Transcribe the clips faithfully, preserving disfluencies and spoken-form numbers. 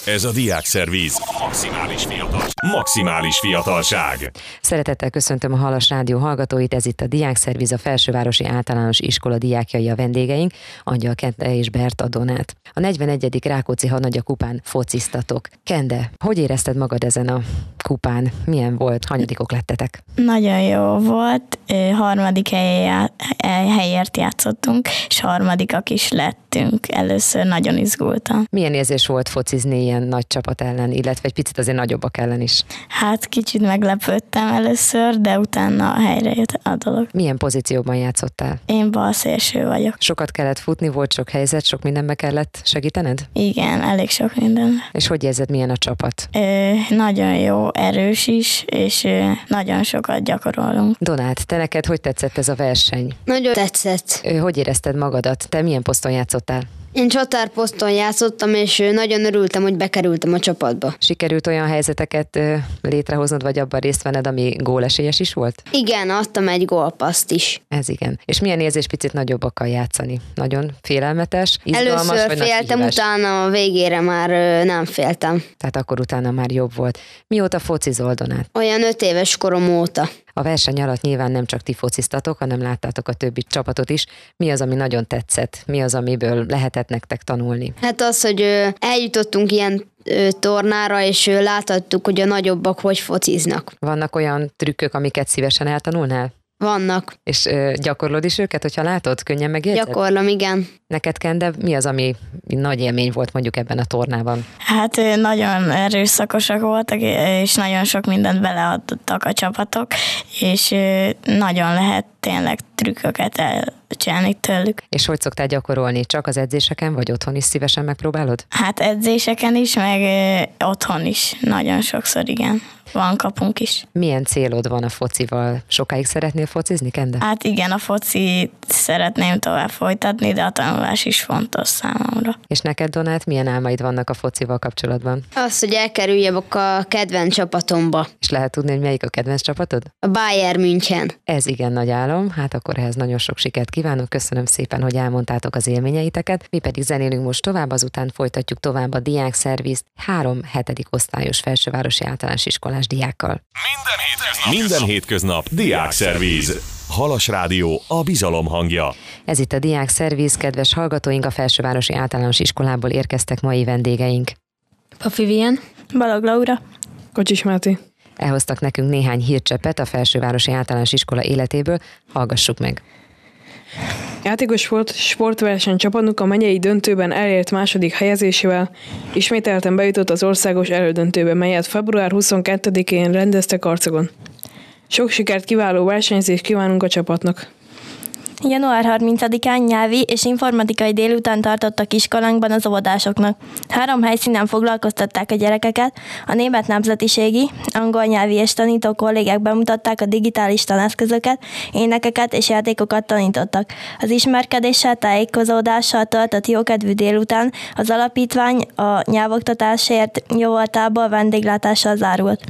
Ez a Diákszervíz. Maximális fiatal. Maximális fiatalság. Szeretettel köszöntöm a Halas Rádió hallgatóit, ez itt a Diákszervíz, a Felsővárosi Általános Iskola diákjai a vendégeink, Angyal Kende és Berta Donát. A negyvenegyedik Rákóczi Hadnagya kupán fociztatok. Kende, hogy érezted magad ezen a kupán? Milyen volt? Hanyadikok lettetek? Nagyon jó volt, harmadik helyért játszottunk, és harmadikak is lettünk. Először nagyon izgultam. Milyen érzés volt focizni ilyen nagy csapat ellen, illetve egy picit azért nagyobbak ellen is? Hát kicsit meglepődtem először, de utána a helyre jött a dolog. Milyen pozícióban játszottál? Én balszélső vagyok. Sokat kellett futni, volt sok helyzet, sok mindenbe kellett segítened? Igen, elég sok minden. És hogy érzed, milyen a csapat? Ö, nagyon jó, erős is, és ö, nagyon sokat gyakorolunk. Donát, te neked hogy tetszett ez a verseny? Nagyon tetszett. Ö, hogy érezted magadat? Te milyen poszton játszottál? Én csatárposzton játszottam, és nagyon örültem, hogy bekerültem a csapatba. Sikerült olyan helyzeteket ö, létrehoznod, vagy abban részt venned, ami gólesélyes is volt? Igen, adtam egy gólpaszt is. Ez igen. És milyen érzés picit nagyobbakkal játszani? Nagyon félelmetes, izgalmas, Először vagy féltem, utána a végére már ö, nem féltem. Tehát akkor utána már jobb volt. Mióta focizol, Donát? Olyan öt éves korom óta. A verseny alatt nyilván nem csak ti fociztatok, hanem láttátok a többi csapatot is. Mi az, ami nagyon tetszett? Mi az, amiből lehetett nektek tanulni? Hát az, hogy ö, eljutottunk ilyen ö, tornára, és ö, láthattuk, hogy a nagyobbak hogy fociznak. Vannak olyan trükkök, amiket szívesen eltanulnál? Vannak. És ö, gyakorlod is őket, hogyha látod? Könnyen megjegyzed? Gyakorlom, igen. Neked, Kende, mi az, ami nagy élmény volt mondjuk ebben a tornában? Hát ö, nagyon erőszakosak voltak, és nagyon sok mindent beleadtak a csapatok, és ö, nagyon lehet tényleg trükköket elcsinálni tőlük. És hogy szoktál gyakorolni? Csak az edzéseken, vagy otthon is szívesen megpróbálod? Hát edzéseken is, meg ö, otthon is. Nagyon sokszor, igen. Van kapunk is. Milyen célod van a focival? Sokáig szeretnél focizni, Kende? Hát igen, a foci szeretném tovább folytatni, de a tanulás is fontos számomra. És neked, Donát, milyen álmaid vannak a focival kapcsolatban? Az, hogy elkerüljek a kedvenc csapatomba. És lehet tudni, hogy melyik a kedvenc csapatod? A Bayern München. Ez igen nagy álom, hát akkor ehhez nagyon sok sikert kívánok, köszönöm szépen, hogy elmondtátok az élményeiteket, mi pedig zenélünk most tovább, azután folytatjuk tovább a Diákszervízt három hetedik osztályos Felsővárosi Általános Iskolás diákkal. Minden hétköznap, Minden hétköznap Diákszervíz. Halas Rádió, a bizalom hangja. Ez itt a Diákszervíz, kedves hallgatóink, a Felsővárosi Általános Iskolából érkeztek mai vendégeink. Pafi Vien, Balog Laura, Kocsis Máté. Elhoztak nekünk néhány hírcseppet a Felsővárosi Általános Iskola életéből, hallgassuk meg. Játékos sport, sportverseny csapatunk a megyei döntőben elért második helyezésével ismételten bejutott az országos elődöntőbe, melyet február huszonkettedikén rendeztek Arcagon. Sok sikert, kiváló versenyzést kívánunk a csapatnak! január harmincadikán nyelvi és informatikai délután tartottak iskolánkban az óvodásoknak. Három helyszínen foglalkoztatták a gyerekeket, a német nemzetiségi, angol nyelvi és tanító kollégák bemutatták a digitális taneszközöket, énekeket és játékokat tanítottak. Az ismerkedéssel, tájékozódással töltött jókedvű délután az alapítvány a nyelvoktatásért jóvoltából vendéglátással zárult.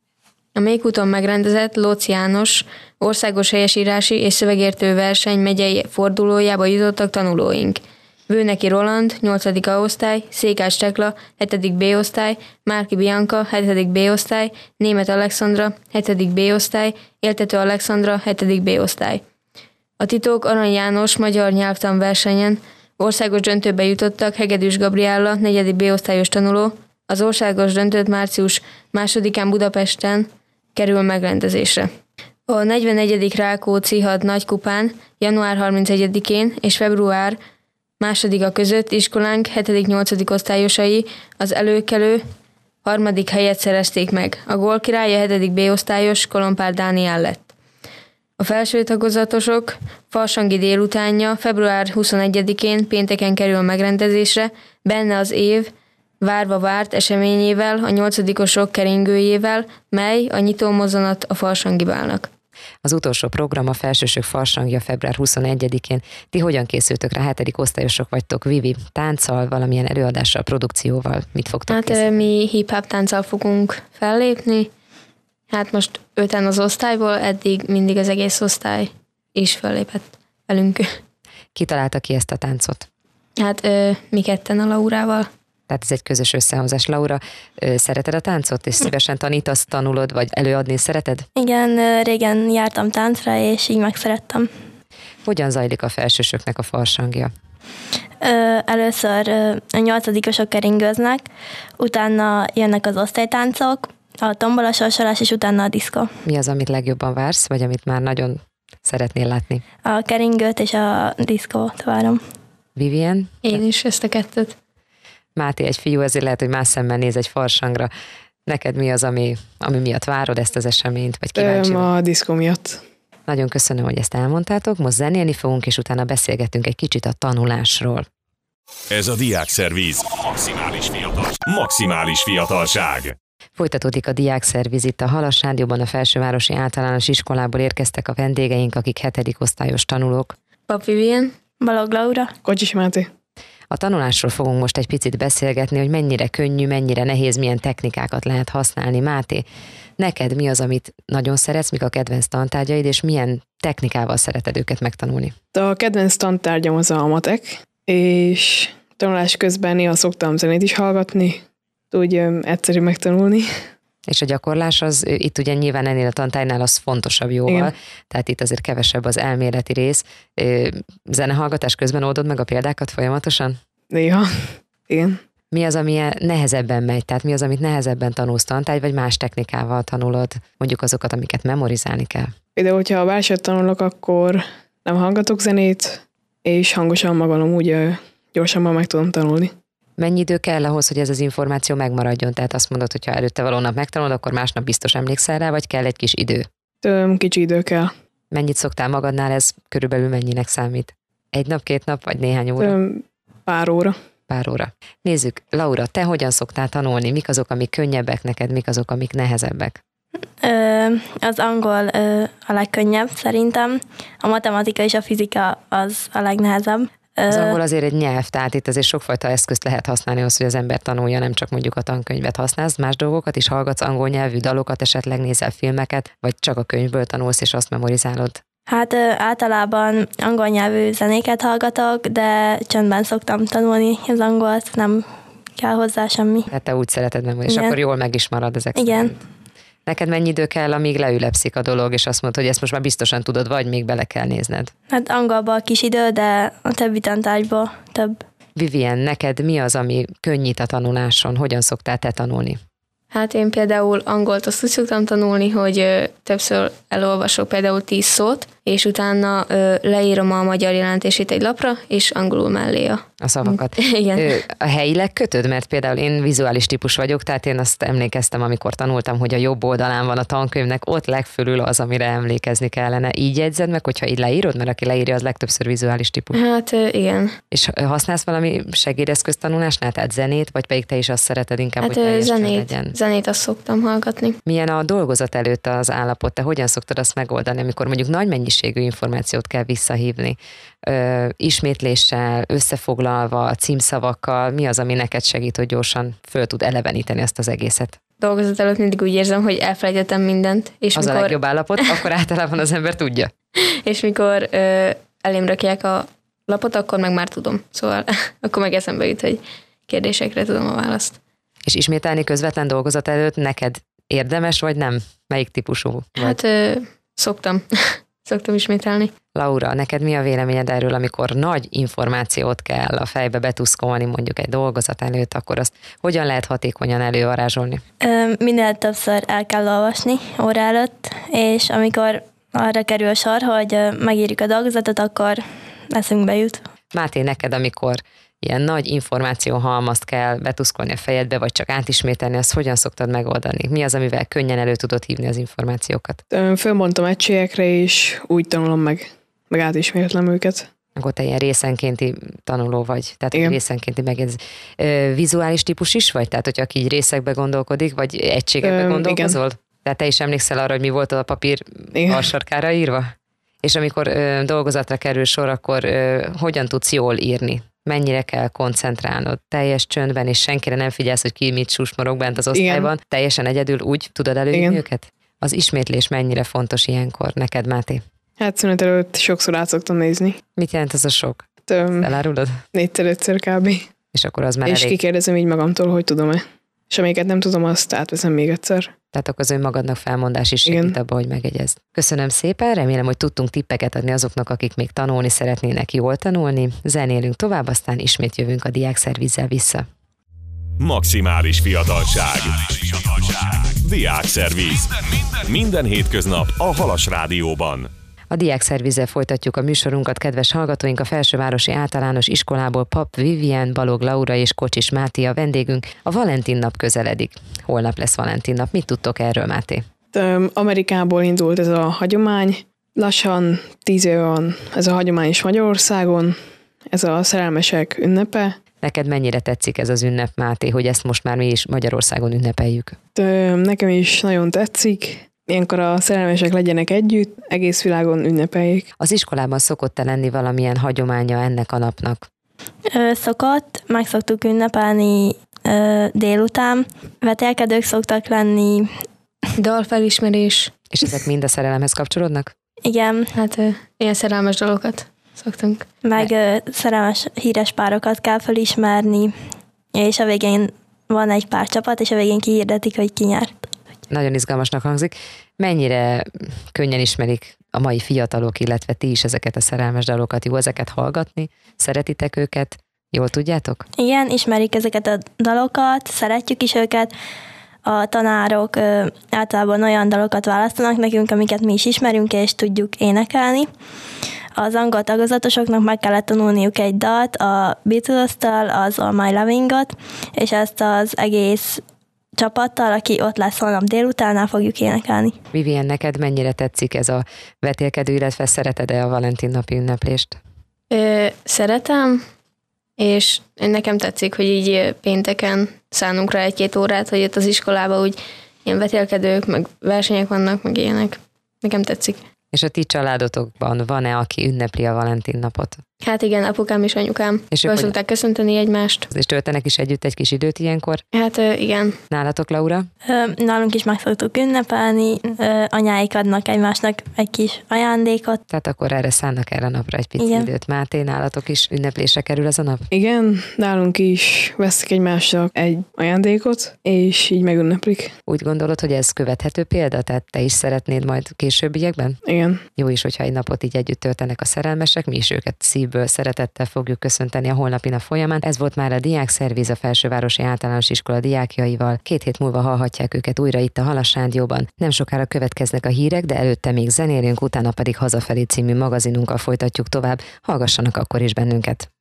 a Mékúton megrendezett Lócz János országos helyesírási és szövegértő verseny megyei fordulójába jutottak tanulóink. Vőneki Roland, nyolcadik A osztály, Székás Tekla, hetedik B osztály, Márki Bianca, hetedik B osztály, Németh Alexandra, hetedik B osztály, Éltető Alexandra, hetedik B osztály. A titók Arany János magyar nyelvtan versenyen országos döntőbe jutottak Hegedűs Gabriella, negyedik B osztályos tanuló. Az országos döntőt március másodikán Budapesten kerül megrendezésre. A negyvenegyedik Rákóczi Had Nagykupán január harmincegyedikén és február másodika között iskolánk hetedik-nyolcadik osztályosai az előkelő harmadik helyet szerezték meg. A gólkirály a hetedik B osztályos Kolompár Dániel lett. A felső tagozatosok farsangi délutánja február huszonegyedikén pénteken kerül megrendezésre, benne az év várva várt eseményével, a nyolcadikosok keringőjével, mely a nyitómozzanat a farsangi bálnak. Az utolsó program a felsősök farsangja február huszonegyedikén. Ti hogyan készültök rá? Hetedik osztályosok vagytok, Vivi, tánccal, valamilyen előadással, produkcióval? Mit fogtok Hát készíteni? mi hip-hop tánccal fogunk fellépni. Hát most öten az osztályból, eddig mindig az egész osztály is fellépett velünk. Ki találta ki ezt a táncot? Hát ö, mi ketten a Laurával. Tehát ez egy közös összehozás. Laura, szereted a táncot, és szívesen tanítasz, tanulod, vagy előadni szereted? Igen, régen jártam táncra, és így megszerettem. Hogyan zajlik a felsősöknek a farsangja? Először a nyolcadikosok keringőznek, utána jönnek az osztálytáncok, a tombola, sorsolás, és utána a diszkó. Mi az, amit legjobban vársz, vagy amit már nagyon szeretnél látni? A keringőt és a diszkót várom. Vivien? Én is ezt a kettőt. Máté egy fiú, ezért lehet, hogy más szemmel néz egy farsangra. Neked mi az, ami, ami miatt várod ezt az eseményt, vagy kíváncsi vagy? A diszkó miatt. Nagyon köszönöm, hogy ezt elmondtátok. Most zenélni fogunk, és utána beszélgetünk egy kicsit a tanulásról. Ez a Diákszervíz. Maximális fiatal. Maximális fiatalság. Folytatódik a Diákszervíz itt a Halas Rádióban, a Felsővárosi Általános Iskolából érkeztek a vendégeink, akik hetedik osztályos tanulók. Pap Vivien. Balog Laura. Kocsis Máté. A tanulásról fogunk most egy picit beszélgetni, hogy mennyire könnyű, mennyire nehéz, milyen technikákat lehet használni. Máté, neked mi az, amit nagyon szeretsz, mik a kedvenc tantárgyaid, és milyen technikával szereted őket megtanulni? A kedvenc tantárgyam az a matek, és tanulás közben néha szoktam zenét is hallgatni, úgy egyszerű megtanulni. És a gyakorlás az, itt ugye nyilván ennél a tantárgynál az fontosabb jóval, igen. Tehát itt azért kevesebb az elméleti rész. Zenehallgatás közben oldod meg a példákat folyamatosan? Néha, igen. Mi az, ami nehezebben megy? Tehát mi az, amit nehezebben tanulsz tantárgy, vagy más technikával tanulod? Mondjuk azokat, amiket memorizálni kell. Például, hogyha a verset tanulok, akkor nem hallgatok zenét, és hangosan magam úgy gyorsabban meg tudom tanulni. Mennyi idő kell ahhoz, hogy ez az információ megmaradjon? Tehát azt mondod, hogy ha előtte való nap megtanulod, akkor másnap biztos emlékszel rá, vagy kell egy kis idő? Töm, kicsi idő kell. Mennyit szoktál magadnál, ez körülbelül mennyinek számít? Egy nap, két nap, vagy néhány óra? Töm, pár óra. Pár óra. Nézzük, Laura, te hogyan szoktál tanulni? Mik azok, amik könnyebbek neked, mik azok, amik nehezebbek? Ö, az angol ö, a legkönnyebb szerintem, a matematika és a fizika az a legnehezebb. Az angol azért egy nyelv, tehát itt azért sokfajta eszközt lehet használni ahhoz, hogy az ember tanulja, nem csak mondjuk a tankönyvet használsz, más dolgokat is hallgatsz, angol nyelvű dalokat, esetleg nézel filmeket, vagy csak a könyvből tanulsz és azt memorizálod? Hát ö, általában angol nyelvű zenéket hallgatok, de csöndben szoktam tanulni az angolt, nem kell hozzá semmi. Hát te úgy szereted memorizálni, és akkor jól meg is marad ezek Igen. szerint. Neked mennyi idő kell, amíg leülepszik a dolog, és azt mondod, hogy ezt most már biztosan tudod, vagy még bele kell nézned? Hát angolban kis idő, de a többi tantárgyban több. Vivien, neked mi az, ami könnyít a tanuláson? Hogyan szoktál te tanulni? Hát én például angolt azt úgy szoktam tanulni, hogy ö, többször elolvasok például tíz szót, és utána ö, leírom a magyar jelentését egy lapra, és angolul mellé a... A szavakat. Igen. Ö, a helyileg kötöd? Mert például én vizuális típus vagyok, tehát én azt emlékeztem, amikor tanultam, hogy a jobb oldalán van a tankönyvnek, ott legfölül az, amire emlékezni kellene. Így jegyzed meg, hogyha így leírod, mert aki leírja, az legtöbbször vizuális típus. Hát ö, igen. És használsz valami segédeszköz tanulásnál, tehát zenét, vagy pedig te is azt szereted inkább, Hát hogy ö, teljes csönd zenét, legyen? zenét azt szoktam hallgatni. Milyen a dolgozat előtt az állapot? Te hogyan szoktad azt megoldani, amikor mondjuk nagy mennyiségű információt kell visszahívni? Ö, ismétléssel, összefoglalva, címszavakkal, mi az, ami neked segít, hogy gyorsan föl tud eleveníteni azt az egészet? Dolgozat előtt mindig úgy érzem, hogy elfelejtettem mindent. És Az mikor, a legjobb állapot, akkor általában az ember tudja. És mikor ö, elém rakják a lapot, akkor meg már tudom. Szóval akkor meg eszembe jut, hogy kérdésekre tudom a választ. És ismételni közvetlen dolgozat előtt neked érdemes, vagy nem? Melyik típusú vagy? Hát ö, szoktam. Szoktam ismételni. Laura, neked mi a véleményed erről, amikor nagy információt kell a fejbe betuszkolni mondjuk egy dolgozat előtt, akkor azt hogyan lehet hatékonyan elővarázsolni? Ö, minél többször el kell olvasni óra előtt, és amikor arra kerül sor, hogy megírjuk a dolgozatot, akkor eszünkbe jut. Máté, neked, amikor ilyen nagy információhalmazt kell betuszkolni a fejedbe, vagy csak átismételni, azt hogyan szoktad megoldani? Mi az, amivel könnyen elő tudod hívni az információkat? Fölmondtam egységekre, és úgy tanulom meg, meg átismétlem őket. Akkor te ilyen részenkénti tanuló vagy, tehát igen. Részenkénti megjegyz. Vizuális típus is vagy? Tehát, hogyha aki így részekbe gondolkodik, vagy egységekbe Ö, gondolkozol? Igen. Tehát te is emlékszel arra, hogy mi volt a papír alsarkára írva? És amikor ö, dolgozatra kerül sor, akkor ö, hogyan tudsz jól írni? Mennyire kell koncentrálnod? Teljes csöndben, és senkire nem figyelsz, hogy ki mit susmorog bent az osztályban? Igen. Teljesen egyedül úgy tudod előírni őket? Az ismétlés mennyire fontos ilyenkor neked, Máté? Hát szünet előtt sokszor át szoktam nézni. Mit jelent az a sok? Töm, Elárulod? Négyszer, ötször kb. És akkor az már És elég... kikérdezem így magamtól, hogy tudom-e. És amiket nem tudom, azt átveszem még egyszer. Tehát akkor az önmagadnak felmondás is segít Igen. abba, hogy megegyezd. Köszönöm szépen, remélem, hogy tudtunk tippeket adni azoknak, akik még tanulni szeretnének jól tanulni. Zenélünk tovább, aztán ismét jövünk a diákszervízzel vissza. Maximális fiatalság. Diákszervíz. Minden hétköznap a Halas Rádióban. A diákszervízzel folytatjuk a műsorunkat, kedves hallgatóink, a Felsővárosi Általános Iskolából Pap Vivien, Balog Laura és Kocsis Máté a vendégünk. A Valentin nap közeledik. Holnap lesz Valentin nap. Mit tudtok erről, Máté? Amerikából indult ez a hagyomány. Lassan tíz éve van ez a hagyomány is Magyarországon. Ez a szerelmesek ünnepe. Neked mennyire tetszik ez az ünnep, Máté, hogy ezt most már mi is Magyarországon ünnepeljük? Nekem is nagyon tetszik. Ilyenkor a szerelmesek legyenek együtt, egész világon ünnepeljék. Az iskolában szokott-e lenni valamilyen hagyománya ennek a napnak? Ö, szokott, meg szoktuk ünnepelni ö, délután. Vetélkedők szoktak lenni. Dalfelismerés. És ezek mind a szerelemhez kapcsolódnak? Igen. Hát ö, ilyen szerelmes dalokat szoktunk. Meg ö, szerelmes híres párokat kell felismerni, és a végén van egy pár csapat, és a végén kihirdetik, hogy ki nyert. Nagyon izgalmasnak hangzik. Mennyire könnyen ismerik a mai fiatalok, illetve ti is ezeket a szerelmes dalokat? Jó ezeket hallgatni? Szeretitek őket? Jól tudjátok? Igen, ismerik ezeket a dalokat, szeretjük is őket. A tanárok ö, általában olyan dalokat választanak nekünk, amiket mi is ismerünk, és tudjuk énekelni. Az angol tagozatosoknak meg kellett tanulniuk egy dalt, a Beatles-től, az All My Loving-ot, és ezt az egész csapattal, aki ott lesz holnap délután, fogjuk énekelni. Vivien, neked mennyire tetszik ez a vetélkedő, illetve szereted-e a Valentin napi ünneplést? Ö, szeretem, és nekem tetszik, hogy így pénteken szánunk rá egy-két órát, hogy itt az iskolában úgy ilyen vetélkedők, meg versenyek vannak, meg ilyenek. Nekem tetszik. És a ti családotokban van-e, aki ünnepli a Valentin napot? Hát igen, apukám és anyukám. És ők Föl hogy- szokták köszönteni egymást. És töltenek is együtt egy kis időt ilyenkor? Hát ö, igen. Nálatok, Laura? Ö, Nálunk is meg szoktuk ünnepelni, ö, anyáik adnak egymásnak egy kis ajándékot. Tehát akkor erre szánnak erre a napra egy pici Igen. időt. Máté, nálatok is ünneplésre kerül ez a nap? Igen, nálunk is veszik egymásnak egy ajándékot, és így megünneplik. Úgy gondolod, hogy ez követhető példa? Tehát te is szeretnéd majd későbbiekben? Igen. Jó is, hogyha egy napot így együtt töltenek a szerelmesek, mi is őket szívből, szeretettel fogjuk köszönteni a holnapi nap folyamán. Ez volt már a Diákszervíz, a Felsővárosi Általános Iskola diákjaival. Két hét múlva hallhatják őket újra itt a Halas Rádióban. Nem sokára következnek a hírek, de előtte még zenélünk, utána pedig Hazafelé című magazinunkkal folytatjuk tovább. Hallgassanak akkor is bennünket!